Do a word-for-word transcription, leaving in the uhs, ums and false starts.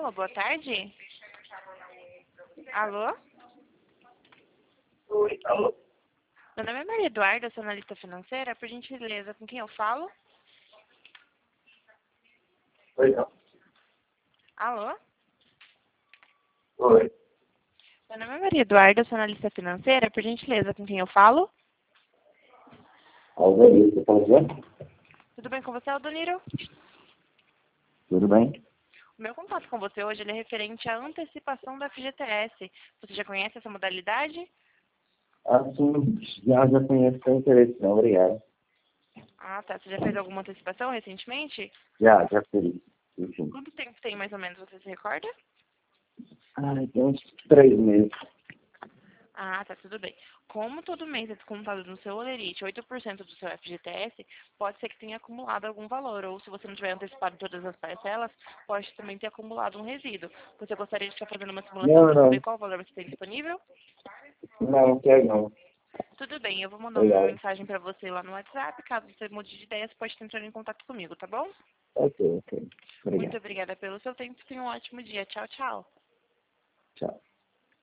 Alô, boa tarde. Alô? Oi, alô. Meu nome é Maria Eduarda, sou analista financeira. Por gentileza, com quem eu falo? Oi, não. Alô? Oi. Meu nome é Maria Eduarda, sou analista financeira. Por gentileza, com quem eu falo? Alô, você tá vendo? Tudo bem com você, Aldoniro? Tudo bem? O meu contato com você hoje ele é referente à antecipação da F G T S. Você já conhece essa modalidade? Ah, sim, já, já conheço seu interesse, não, obrigado. Ah, tá. Você já fez alguma antecipação recentemente? Já, já fiz. Enfim. Quanto tempo tem mais ou menos, você se recorda? Ai, tem uns três meses. Ah, tá, tudo bem. Como todo mês é descontado no seu Olerite oito por cento do seu F G T S, pode ser que tenha acumulado algum valor. Ou se você não tiver antecipado todas as parcelas, pode também ter acumulado um resíduo. Você gostaria de estar fazendo uma simulação Não, para saber não. qual valor você tem disponível? Não, não quero não. Tudo bem, eu vou mandar uma Obrigado. mensagem para você lá no WhatsApp. Caso você mude de ideia, você pode estar entrando em contato comigo, tá bom? Ok, ok. Muito Obrigado. obrigada pelo seu tempo. Tenha um ótimo dia. Tchau, tchau. Tchau.